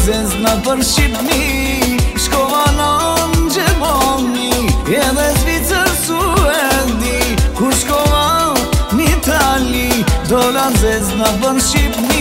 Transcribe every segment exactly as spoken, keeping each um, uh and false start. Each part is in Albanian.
zez na për Shqipni, shkova në Gjermani, edhe Zvicër, Suedi, kur shkova në Itali, dola zez na për Shqipni.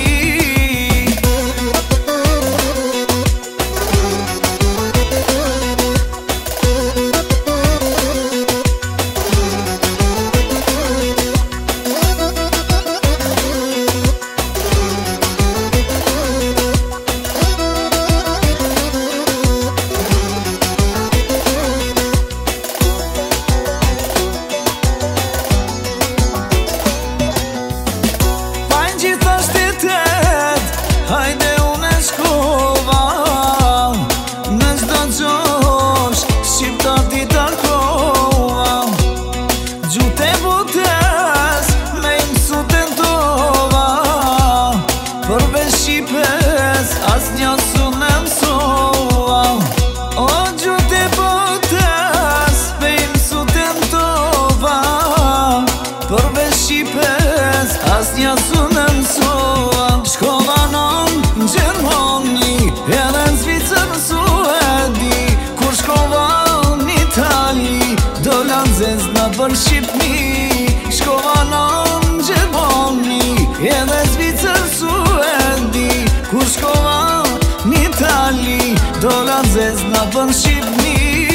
Hajde unë e shkova, në zdo gjosh, shqiptar ti takova, gjute botes, me i mësu tentova, përveç Shqipes, as një su në mësova. O gjute botes, me i mësu tentova, përveç Shqipes, as një su në mësova. Shkova në Gjermani, edhe në Zvicër, Suedi, kur shkova në Itali, dola zez na për Shqipni. Shkova në Gjermani, edhe në Zvicër, Suedi, kur shkova në Itali, dola zez na për Shqipni.